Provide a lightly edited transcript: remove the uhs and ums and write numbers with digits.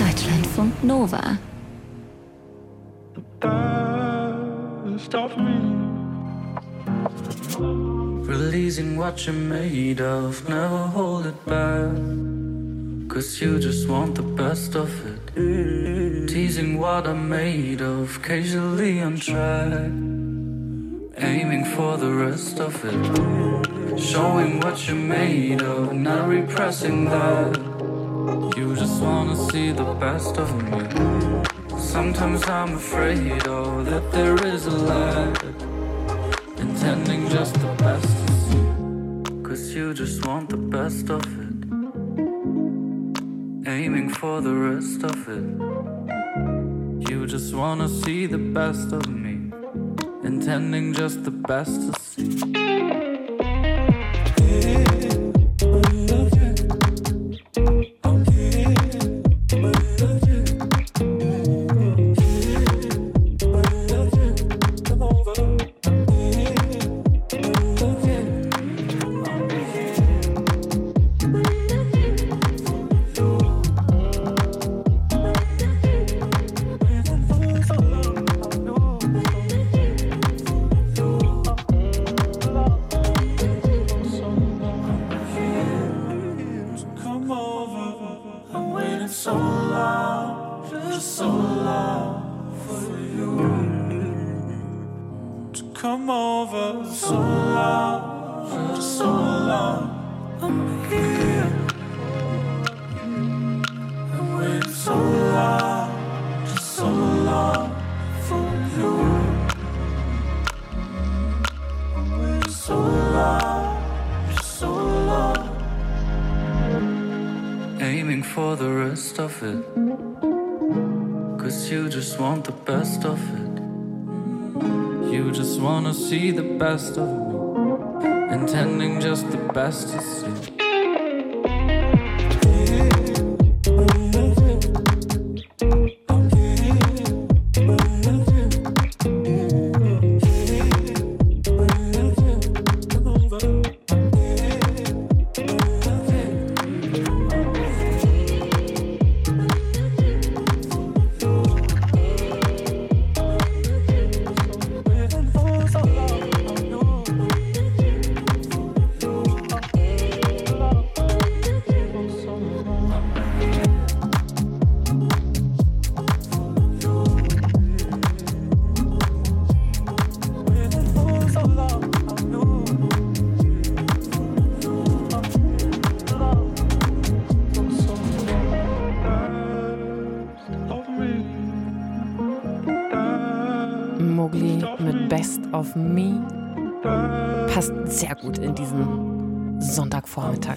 Deutschlandfunk Nova. Releasing what you're made of, never hold it back. 'Cause you just want the best of it. Teasing what I'm made of, occasionally on track. Aiming for the rest of it. Showing what you're made of, not repressing that. You just wanna see the best of me. Sometimes I'm afraid, oh, that there is a lag. Intending just the best to see. 'Cause you just want the best of it. Aiming for the rest of it. You just wanna see the best of me. Intending just the best to see. Aiming for the rest of it. 'Cause you just want the best of it. You just wanna see the best of me. Intending just the best to see. Mowgli mit Best of Me passt sehr gut in diesen Sonntagvormittag.